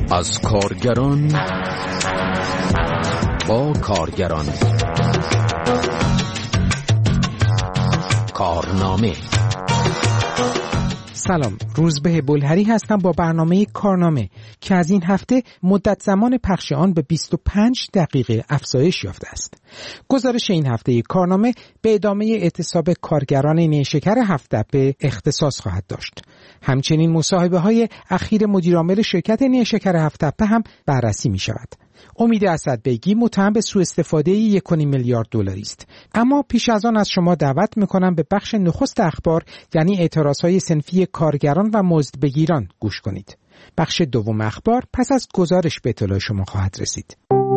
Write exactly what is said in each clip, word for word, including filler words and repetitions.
از کارگران با کارگران. کارنامه. سلام، روزبه بلهری هستم با برنامه کارنامه که از این هفته مدت زمان پخش آن به بیست و پنج دقیقه افزایش یافته است. گزارش این هفته کارنامه به ادامه اعتصاب کارگران نیشکر هفت‌تپه اختصاص خواهد داشت. همچنین مصاحبه های اخیر مدیرعامل شرکت نیشکر هفت‌تپه هم بررسی می شود. امید اسدبیگی متهم به سوء استفاده یک و نیم میلیارد دلاری است. اما پیش از آن از شما دعوت میکنم به بخش نخست اخبار، یعنی اعتراضهای صنفی کارگران و مزدبگیران گوش کنید. بخش دوم اخبار پس از گزارش به اطلاع شما خواهد رسید.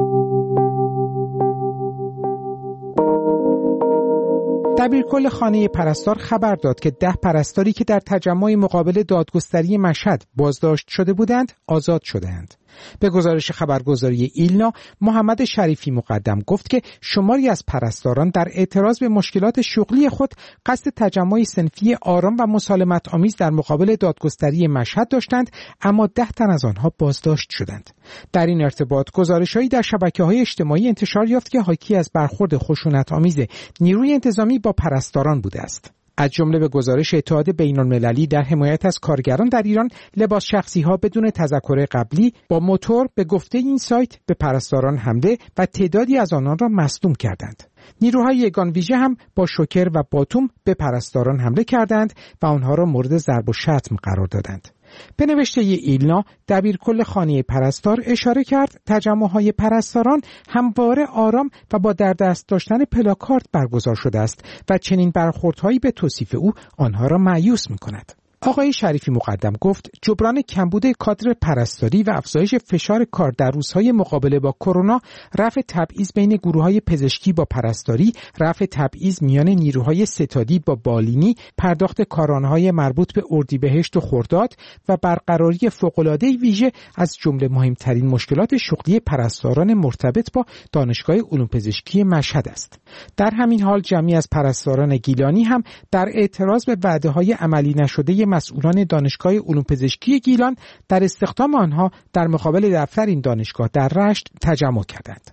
دبیرکل خانه پرستار خبر داد که ده پرستاری که در تجمع مقابل دادگستری مشهد بازداشت شده بودند آزاد شده‌اند. به گزارش خبرگزاری ایلنا، محمد شریفی مقدم گفت که شماری از پرستاران در اعتراض به مشکلات شغلی خود قصد تجمع صنفی آرام و مسالمت آمیز در مقابل دادگستری مشهد داشتند، اما ده تن از آنها بازداشت شدند. در این ارتباط گزارش‌هایی در شبکه‌های اجتماعی انتشار یافت که حاکی از برخورد خشونت آمیز نیروی انتظامی با پرستاران بوده است. از جمله به گزارش اتحاد بین‌المللی در حمایت از کارگران در ایران، لباس شخصی‌ها بدون تذکر قبلی با موتور به گفته این سایت به پرستاران حمله و تعدادی از آنان را مصدوم کردند. نیروهای یگان ویژه هم با شوکر و باتوم به پرستاران حمله کردند و آنها را مورد ضرب و شتم قرار دادند. به نوشته ایلنا، دبیرکل خانه پرستار اشاره کرد تجمع‌های پرستاران همواره آرام و با در دست داشتن پلاکارد برگزار شده است و چنین برخوردهایی به توصیف او آنها را مایوس می‌کند. آقای شریفی مقدم گفت جبران کمبود کادر پرستاری و افزایش فشار کار در روزهای مقابله با کرونا، رفع تبعیض بین گروه‌های پزشکی با پرستاری، رفع تبعیض میان نیروهای ستادی با بالینی، پرداخت کارانه‌های مربوط به اردیبهشت و خرداد و برقراری فوق‌العاده ویژه از جمله مهمترین مشکلات شغلی پرستاران مرتبط با دانشگاه علوم پزشکی مشهد است. در همین حال جمعی از پرستاران گیلانی هم در اعتراض به وعده‌های عملی نشده مسئولان دانشگاه علوم پزشکی گیلان در استخدام آنها در مقابل دفتر این دانشگاه در رشت تجمع کردند.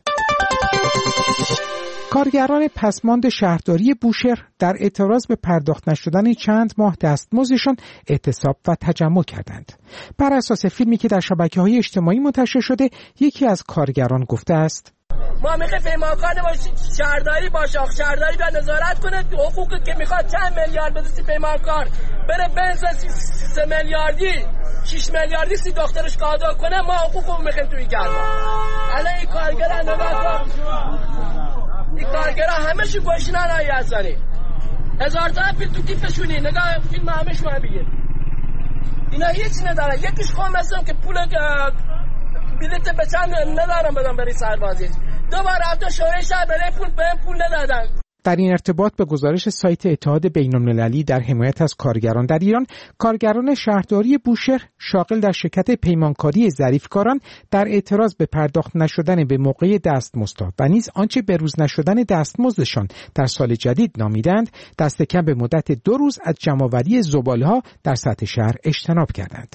کارگران پسماند شهرداری بوشهر در اعتراض به پرداخت نشدن چند ماه دستمزدشان اعتصاب و تجمع کردند. بر اساس فیلمی که در شبکه‌های اجتماعی منتشر شده، یکی از کارگران گفته است: ما میخوایم پیمانکار باشیم، شهرداری باشه، شهرداری بیاد نظارت کنه حقوقی که میخواد چند میلیارد بده پیمانکار بره بنز سه میلیاردی شش میلیاردی سی دخترش قادا کنه، ما حقوقمون میخوایم توی گرما. الان این کارگرا نگاه این کارگرا همه‌شون گوشنان های ازنی هزار تا فیلم تو کیفشونی، نگاه فیلم همش ما بگیر اینا هیچ نداره. یکیش خواهم هستم که پول بلیت به چند ندارم بدم برای سربازی، دوباره هفته شورای شهر برای پول به پول ندادن. در این ارتباط به گزارش سایت اتحاد بین‌المللی در حمایت از کارگران در ایران، کارگران شهرداری بوشهر شاغل در شرکت پیمانکاری ظریفکاران در اعتراض به پرداخت نشدن به موقع دستمزدها و نیز آنچه به روز نشدن دستمزدشان در سال جدید نامیدند، دست کم به مدت دو روز از جمع‌آوری زباله‌ها در سطح شهر اجتناب کردند.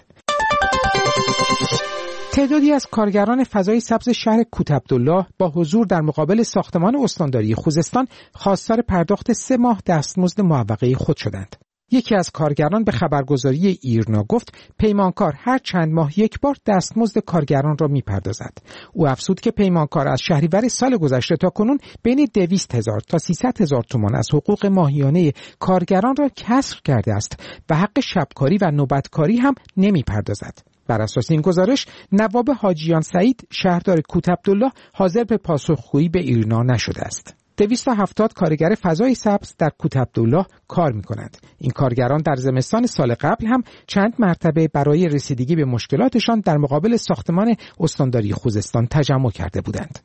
تعدادی از کارگران فضای سبز شهر کوتعبدالله با حضور در مقابل ساختمان استانداری خوزستان خواستار پرداخت سه ماه دستمزد معوقه خود شدند. یکی از کارگران به خبرگزاری ایرنا گفت پیمانکار هر چند ماه یک بار دستمزد کارگران را میپردازد. او افزود که پیمانکار از شهریور سال گذشته تا کنون بین دویست هزار تا سیصد هزار تومان از حقوق ماهیانه کارگران را کسر کرده است و حق شبکاری و نوبتکاری هم نمیپردازد. بر اساس این گزارش، نواب حاجیان سعید شهردار کوتعبدالله حاضر به پاسخگویی به ایرنا نشده است. دویست و هفتاد کارگر فضای سبز در کوتعبدالله کار می‌کنند. این کارگران در زمستان سال قبل هم چند مرتبه برای رسیدگی به مشکلاتشان در مقابل ساختمان استانداری خوزستان تجمع کرده بودند.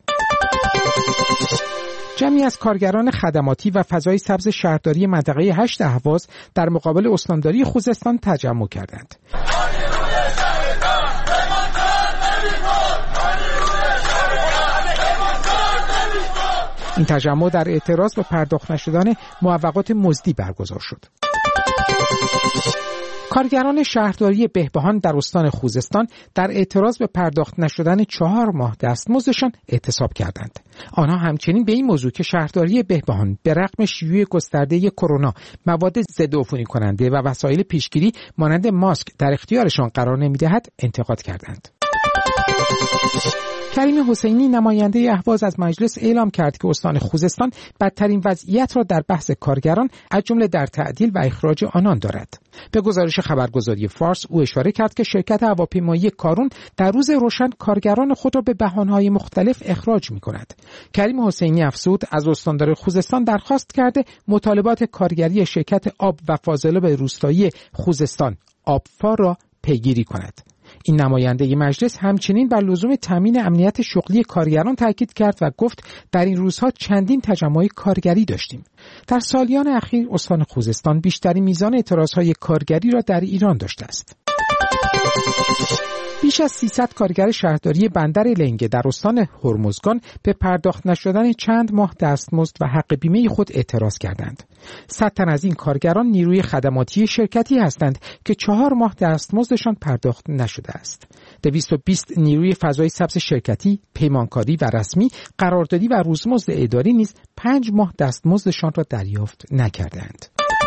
جمعی از کارگران خدماتی و فضای سبز شهرداری منطقه هشت اهواز در مقابل استانداری خوزستان تجمع کردند. این تجمع در اعتراض به پرداخت نشدن معوقات مزدی برگزار شد. کارگران شهرداری بهبهان در استان خوزستان در اعتراض به پرداخت نشدن چهار ماه دستمزدشان اعتصاب کردند. آنها همچنین به این موضوع که شهرداری بهبهان به رغم شیوع گسترده کرونا مواد ضد عفونی کننده و وسایل پیشگیری مانند ماسک در اختیارشان قرار نمی‌دهد انتقاد کردند. کریم حسینی نماینده اهواز از مجلس اعلام کرد که استان خوزستان بدترین وضعیت را در بحث کارگران از جمله در تعدیل و اخراج آنان دارد. به گزارش خبرگزاری فارس او اشاره کرد که شرکت هواپیمایی کارون در روز روشن کارگران خود را به بهانه‌های مختلف اخراج می‌کند. کریم حسینی افزود از استاندار خوزستان درخواست کرده مطالبات کارگری شرکت آب و فاضلاب روستایی خوزستان آبفا را پیگیری کند. این نماینده مجلس همچنین بر لزوم تامین امنیت شغلی کارگران تاکید کرد و گفت در این روزها چندین تجمع کارگری داشتیم. در سالیان اخیر استان خوزستان بیشترین میزان اعتراضهای کارگری را در ایران داشته است. بیش از سیصد کارگر شهرداری بندر لنگه در استان هرمزگان به پرداخت نشدن چند ماه دستمزد و حق بیمه خود اعتراض کردند. صد تن از این کارگران نیروی خدماتی شرکتی هستند که چهار ماه دستمزدشان پرداخت نشده است. دویست و بیست نیروی فضای سبز شرکتی، پیمانکاری و رسمی، قراردادی و روزمزد اداری نیز پنج ماه دستمزدشان را دریافت نکردند.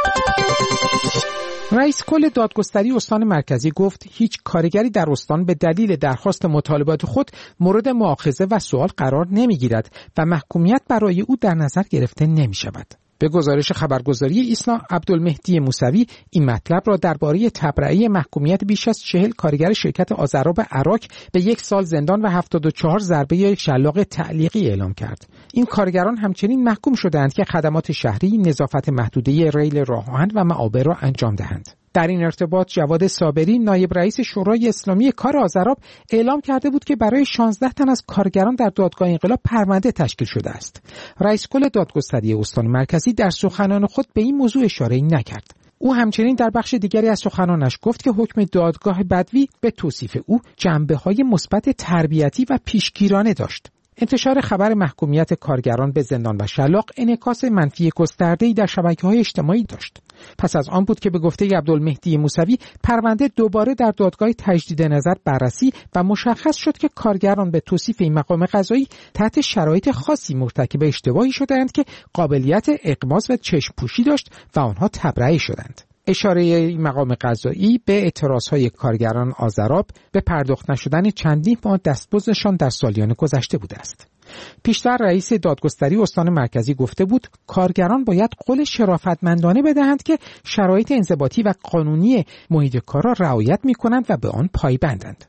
رئیس کل دادگستری استان مرکزی گفت هیچ کارگری در استان به دلیل درخواست مطالبات خود مورد مؤاخذه و سوال قرار نمیگیرد و محکومیت برای او در نظر گرفته نمی شود. به گزارش خبرگزاری ایسنا، عبدالمهدی موسوی این مطلب را درباره تبرئه محکومیت بیش از چهل کارگر شرکت آذراب عراق به یک سال زندان و هفتاد و چهار ضربه شلاق تعلیقی اعلام کرد. این کارگران همچنین محکوم شدند که خدمات شهری، نظافت محدوده ریل راه آهن و معابر را انجام دهند. در این ارتباط جواد صابری نایب رئیس شورای اسلامی کار آذراب اعلام کرده بود که برای شانزده تن از کارگران در دادگاه انقلاب پرونده تشکیل شده است. رئیس کل دادگستری استان مرکزی در سخنان خود به این موضوع اشاره نکرد. او همچنین در بخش دیگری از سخنانش گفت که حکم دادگاه بدوی به توصیف او جنبه‌های مثبت تربیتی و پیشگیرانه داشت. انتشار خبر محکومیت کارگران به زندان و شلاق انعکاس منفی گسترده‌ای در شبکه‌های اجتماعی داشت. پس از آن بود که به گفته عبدالمهدی موسوی پرونده دوباره در دادگاه تجدید نظر بررسی و مشخص شد که کارگران به توصیف این مقام قضایی تحت شرایط خاصی مرتکب اشتباهی شدند که قابلیت اغماض و چشم پوشی داشت و آنها تبرئه شدند. اشاره این مقام قضایی به اعتراضهای کارگران آذراب به پرداخت نشدن چندین ماه دستمزدشان در سالیان گذشته بوده است. پیشتر رئیس دادگستری استان مرکزی گفته بود کارگران باید قول شرافتمندانه بدهند که شرایط انضباطی و قانونی محیط کار را رعایت می‌کنند و به آن پایبندند.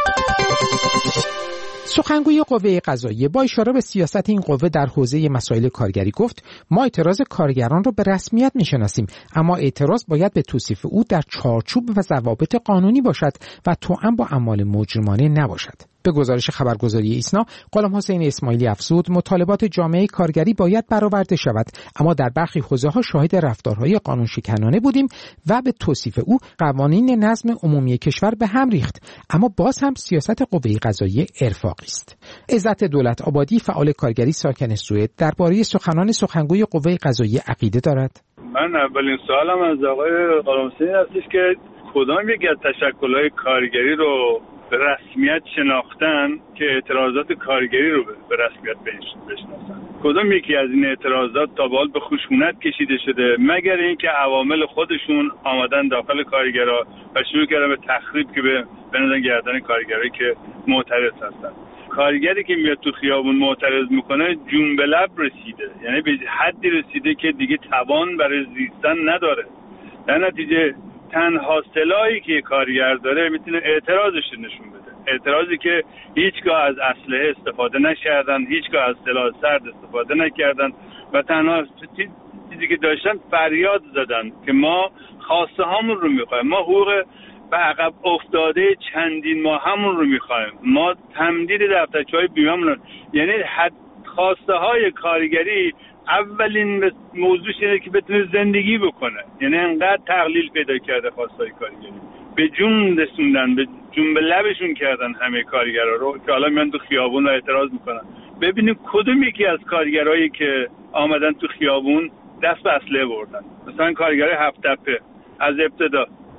سخنگوی قوه قضاییه با اشاره به سیاست این قوه در حوزه مسائل کارگری گفت ما اعتراض کارگران را به رسمیت میشناسیم، اما اعتراض باید به توصیف او در چارچوب و ضوابط قانونی باشد و توأم با اعمال مجرمانه نباشد. به گزارش خبرگزاری ایسنا، غلام حسین اسماعیلی افزود مطالبات جامعه کارگری باید برآورده شود، اما در برخی حوزه‌ها شاهد رفتارهای قانون شکنانه بودیم و به توصیف او قوانین نظم عمومی کشور به هم ریخت، اما باز هم سیاست قوه قضاییه ارفاقی است. عزت دولت آبادی فعال کارگری ساکن سوئد درباره سخنان سخنگوی قوه قضاییه عقیده دارد. من اولین سوالم از آقای غلام حسین هستش که کدام یکی از تشکل‌های کارگری رو به رسمیت شناختن که اعتراضات کارگری رو به رسمیت بشناسن. کدام یکی از این اعتراضات تا به حال به خشونت کشیده شده مگر اینکه عوامل خودشون آمدن داخل کارگرها و شروع کردن به تخریب که به بنظر گردن کارگرایی که معترض هستن. کارگری که میاد تو خیابون معترض میکنه جون به لب رسیده، یعنی به حدی رسیده که دیگه توان برای زیستن نداره. در نتیجه تنها سلاحی که کارگر داره میتونه اعتراضش نشون بده، اعتراضی که هیچگاه از اسلحه استفاده نکردن، هیچگاه از سلاح سرد استفاده نکردن و تنها چیزی که داشتن فریاد زدن که ما خواسته هامون رو میخوایم، ما حقوق به عقب افتاده چندین ماه همون رو میخوایم، ما تمدید دفترچه‌های بیمه‌مون، یعنی حد خواسته های کارگری اولین موضوعش اینه که بتونه زندگی بکنه. یعنی انقدر تقلیل پیدا کرده خواستای کارگری، به جون رسوندن، به جون به لبشون کردن همه کارگرا رو که حالا میان تو خیابون و اعتراض میکنن. ببینیم کدوم یکی از کارگرایی که آمدن تو خیابون دست به اسلحه بردن. مثلا کارگرای هفت تپه از ابتدا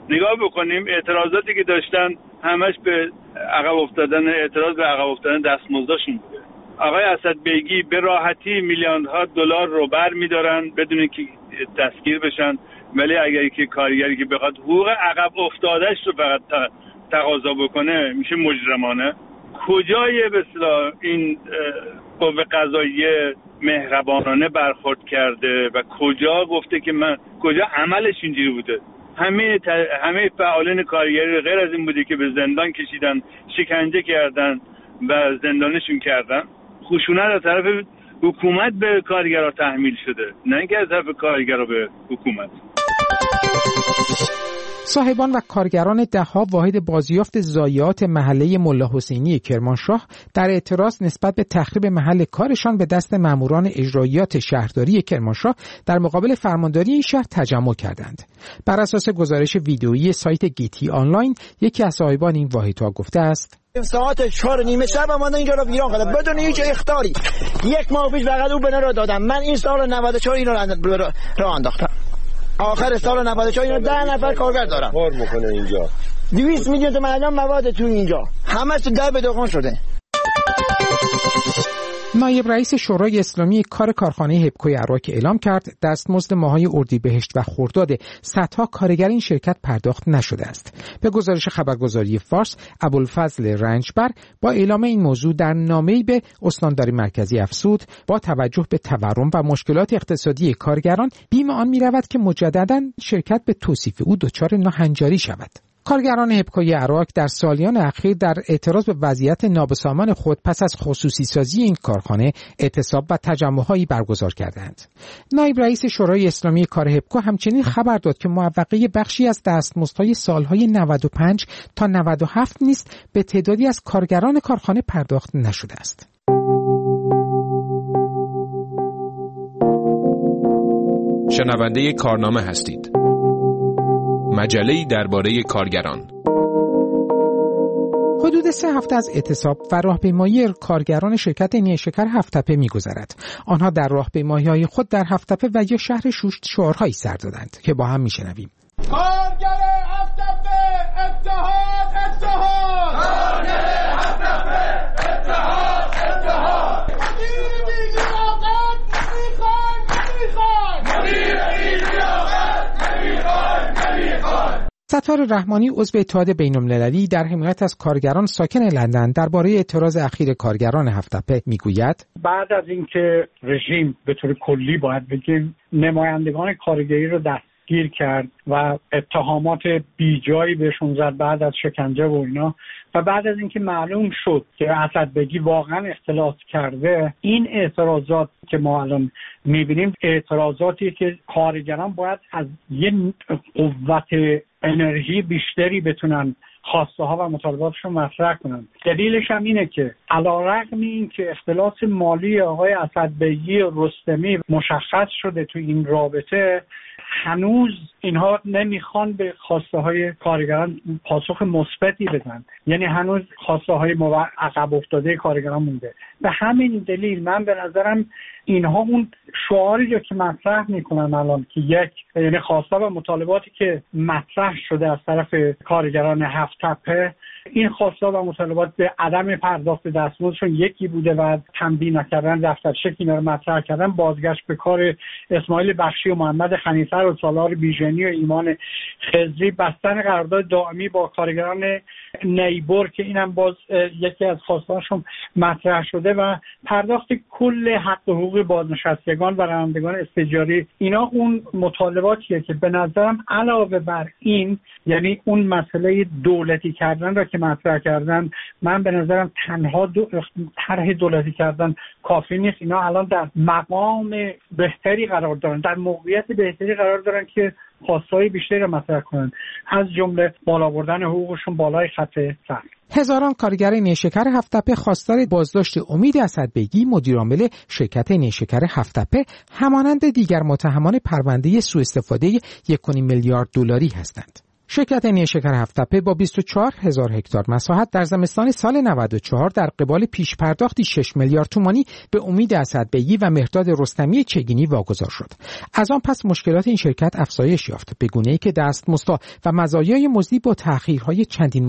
نگاه بکنیم اعتراضاتی که داشتن همش به عقب افتادن اعتراض به عقب افتادن دستمزدشون بوده. آقای اسدبیگی به راحتی میلیاردها دلار رو برمی‌دارن بدون که دستگیر بشن، ولی اگر که کارگری که بخواد حقوق عقب افتادهش رو فقط تقاضا بکنه میشه مجرمانه. کجای به اصطلاح این قوه قضاییه مهربانانه برخورد کرده و کجا گفته که من کجا عملش اینجوری بوده؟ همه همه فعالین کارگری غیر از این بوده که به زندان کشیدن، شکنجه کردن و زندانشون کردن. خشونت از طرف حکومت به کارگرها تحمیل شده، نه اینکه از طرف کارگرها به حکومت. صاحبان و کارگران ده‌ها واحد بازیافت ضایعات محله ملا حسینی کرمانشاه در اعتراض نسبت به تخریب محل کارشان به دست ماموران اجراییات شهرداری کرمانشاه در مقابل فرمانداری این شهر تجمع کردند. بر اساس گزارش ویدئویی سایت گیتی آنلاین، یکی از صاحبان این واحدها گفته است: ساعت چهار و نیم شب اومدن اینجا رو ویران کردن بدون هیچ اخطاری. یک ماه پیش فقط او بنا رو دادم. من این سال نود و چهار اینو رو انداختم. آخر سال نود و چهار اینو ده نفر کارگر دارم. کار میکنه اینجا. دویست میلیون تومان الان مواد تو اینجا. همش تو در به داغون شده. نایب رئیس شورای اسلامی کار کارخانه هپکوی اراک اعلام کرد دستمزد ماه‌های اردیبهشت و خرداد صدها کارگر این شرکت پرداخت نشده است. به گزارش خبرگزاری فارس، ابوالفضل رنجبر با اعلام این موضوع در نامه‌ای به استانداری مرکزی افزود با توجه به تورم و مشکلات اقتصادی کارگران بیم آن می‌رود که مجدداً شرکت به توصیف او دچار ناهنجاری شود. کارگران هپکوی اراک در سالیان اخیر در اعتراض به وضعیت نابسامان خود پس از خصوصی سازی این کارخانه اعتصاب و تجمع‌هایی برگزار کردند. نایب رئیس شورای اسلامی کار هپکو همچنین خبر داد که موفقه بخشی از دستمزدهای سالهای نود و پنج تا نود و هفت نیز به تعدادی از کارگران کارخانه پرداخت نشده است. شنونده کارنامه هستید. مجله‌ای درباره کارگران. حدود سه هفته از اعتصاب و راهپیمایی کارگران شرکت نیشکر هفت‌تپه می‌گذرد. آنها در راهپیمایی‌های خود در هفت‌تپه و یا شهر شوش شعارهایی سر دادند که با هم می‌شنویم. کارگر هفت‌تپه اتحاد اتحاد، کارگر هفت‌تپه اتحاد اتحاد، مدیر بی‌لیاقت نمی‌خوان نمی‌خوان، مدیر بی‌لیاقت نمی‌خوان نمی‌خوان. ستار رحمانی عضو اتحاد بین‌المللی در حمایت از کارگران ساکن لندن درباره اعتراض اخیر کارگران هفت‌تپه میگوید: بعد از اینکه رژیم به طور کلی باید بگیم نمایندگان کارگری رو دستگیر کرد و اتهامات بیجایی بهشون زد بعد از شکنجه و اینا، و بعد از اینکه معلوم شد که اسدبیگی واقعا اختلاس کرده، این اعتراضات که ما الان میبینیم اعتراضاتی که کارگران باید از یه قوت انرژی بیشتری بتونن خواسته ها و مطالباتشون مطرح کنن. دلیلش هم اینه که علیرغم این که اختلاس مالی آقای اسدبیگی رستمی مشخص شده تو این رابطه، هنوز اینها نمیخوان به خواسته های کارگران پاسخ مثبتی بدن. یعنی هنوز خواسته های عقب افتاده کارگران مونده. به همین دلیل من به نظرم اینها اون شعاری رو که مطرح میکنن الان که یک یعنی خواسته و مطالباتی که مطرح شده از طرف کارگران هفت‌تپه، این خواسته و مطالبات به عدم پرداخت دستمزدشون یکی بوده و تنبیه نکردن دفترچه اینا رو مطرح کردن، بازگشت به کار اسماعیل بخشی و محمد خنیفر و سالار بیژنی و ایمان خضری، بستن قرارداد دائمی با کارگران نیبر که اینم باز یکی از خواستهاشون مطرح شده، و پرداخت کل حق و حقوق بازنشستگان و رانندگان استجاری. اینا اون مطالباتیه که به نظرم علاوه بر این، یعنی اون مسئله دولتی کردن را که مطرح کردن، من به نظرم تنها دو طرح دولتی کردن کافی نیست. اینا الان در مقام بهتری قرار دارن، در موقعیت بهتری قرار دارن که خواستهای بیشتری را مطرح کنن، از جمله بالا بردن حقوقشون بالای خط فقر. هزاران کارگر نیشکر هفت‌تپه خواستار بازداشت امید اسدبیگی مدیرعامل شرکت نیشکر هفت‌تپه همانند دیگر متهمان پرونده سوء استفاده یک و نیم میلیارد دلاری هستند. شرکت نیشکر هفت‌تپه با بیست و چهار هزار هکتار مساحت در زمستان سال نود و چهار در قبال پیش پرداختی شش میلیارد تومانی به امید اسدبیگی و مهرداد رستمی چگینی واگذار شد. از آن پس مشکلات این شرکت افزایش یافت، به گونه‌ای که دستمزدها و مزایای مزدی با تأخیرهای چندین